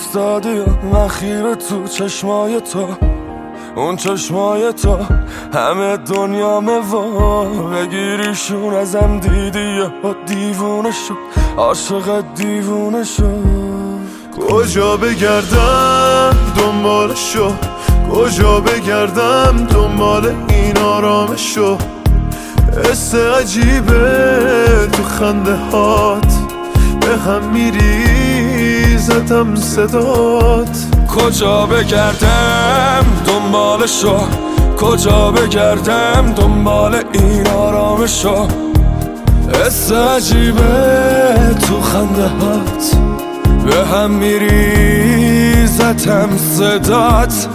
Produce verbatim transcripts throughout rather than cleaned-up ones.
افتادی و من خیره تو چشمای تو، اون چشمای تو همه دنیامه و بگیریشون ازم دیدی و دیوونه شد، عاشق دیوونه شد. کجا بگردم دنبالشو، کجا بگردم دنبال این آرامشو، حس عجیبه تو خنده هات به هم میریزتم صدات. کجا بگردم دنبالشو، کجا بگردم دنبال این آرامشو، حس عجیبه تو خنده هات به هم میریزتم صدات.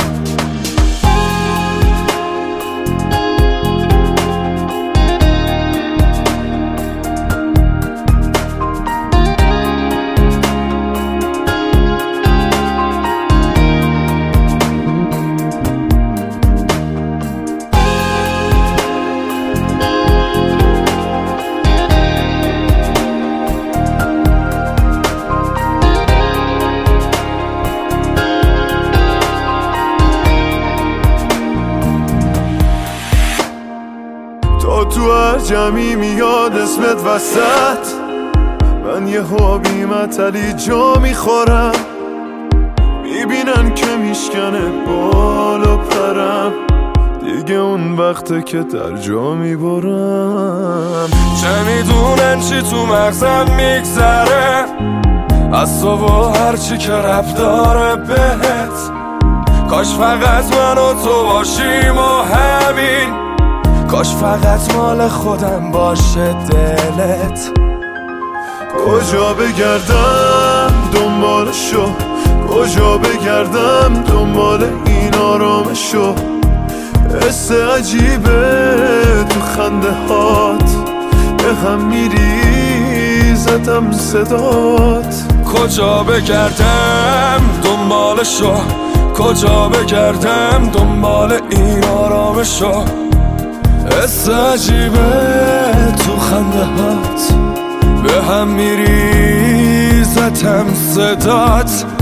تا تو هر جمعی میاد اسمت وسط، من یه حابی متلی جا میخورم، میبینن که میشکنه بالا پرم، دیگه اون وقته که در جا میبرم. چه میدونن چی تو مغزم میگذره از تو و هرچی که رب داره بهت، کاش فقط من و تو باشیم و همین، کاش فقط مال خودم باشه دلت. کجا بگردم دنبالشو، کجا بگردم دنبال این آرامشو، حس عجیبه تو خنده هات به هم میریزتم صدات. کجا بگردم دنبالشو، کجا بگردم دنبال این آرامشو، حس عجیبه تو خنده هات به هم میریزتم صدات.